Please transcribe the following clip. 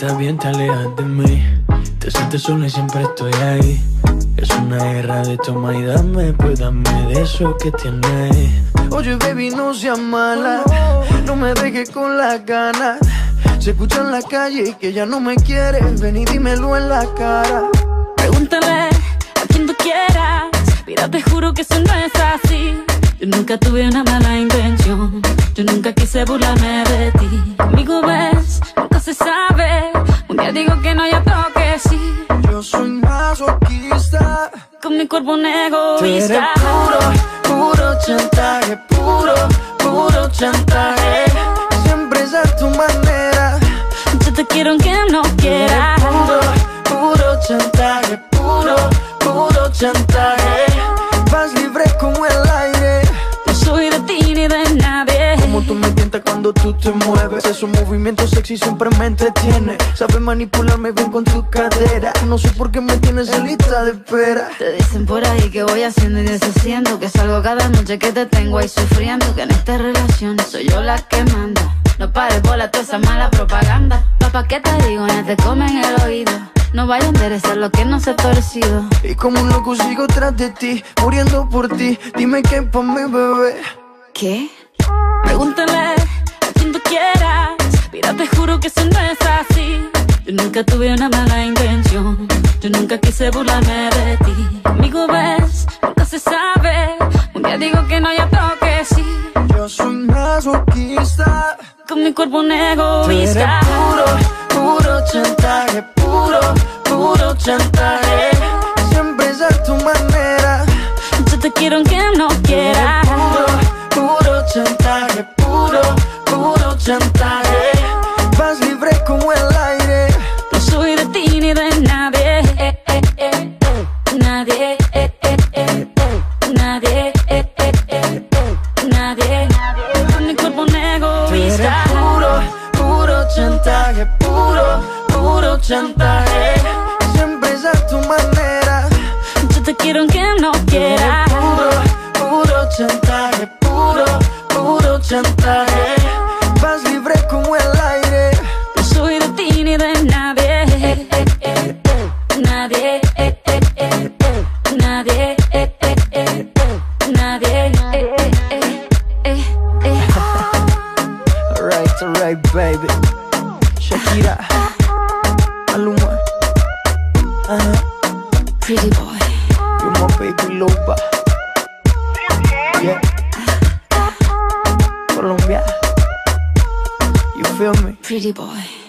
estás bien, te alejas de mí. Te sientes sola y siempre estoy ahí. Es una guerra de toma y dame, pues dame de eso que tienes. Oye, baby, no seas mala, no me dejes con las ganas. Se escucha en la calle que ya no me quieres. Ven y dímelo en la cara. Pregúntale a quien tú quieras. Mira, te juro que eso no es así. Yo nunca tuve una mala intención. Yo nunca quise burlarme de ti. Conmigo ves, nunca se sabe. Un día digo que no, y otro que sí. Yo soy masoquista. Con mi cuerpo un egoísta. Tú eres puro chantaje. Puro chantaje. Siempre es a tu manera. Yo te quiero aunque no quieras. Puro chantaje. Puro chantaje. Vas libre como el aire. No soy de ti ni de nadie. Como tú me tientas cuando tú te mueves. Esos movimientos sexy siempre me entretiene. Sabes manipularme bien con tu cadera. No sé por qué me tienes en lista de espera. Te dicen por ahí que voy haciendo y deshaciendo, que salgo cada noche que te tengo ahí sufriendo, que en esta relación soy yo la que manda. No pares bola toda esa mala propaganda. Papá, ¿qué te digo? Ya te comen el oído. No vaya a enderezar lo que no se ha torcido. Y como un loco sigo tras de ti, muriendo por ti. Dime qué pa' mi bebé. ¿Qué? Pregúntale a quien tú quieras. Mira, te juro que eso no es así. Yo nunca tuve una mala intención. Yo nunca quise burlarme de ti. Conmigo ves, nunca se sabe. Un día digo que no, y otro que sí. Yo soy masoquista. Con mi cuerpo un Tú eres egoísta. puro chantaje. Puro chantaje. Siempre es a tu manera. Yo te quiero aunque no quieras. Puro chantaje. Puro chantaje. Vas libre como el aire. No soy de ti ni de nadie. Nadie. Nadie. Nadie. Con mi cuerpo un egoísta. Puro chantaje. Puro chantaje. Siempre es a tu manera. Yo te quiero aunque no quieras. Puro chantaje. Puro chantaje. Vas libre como el aire. No soy de ti ni de nadie. Nadie. Nadie. Nadie. Alright, baby. Shakira, Maluma, Pretty boy. you're my baby loba. Yeah. Colombia, you feel me? Pretty boy.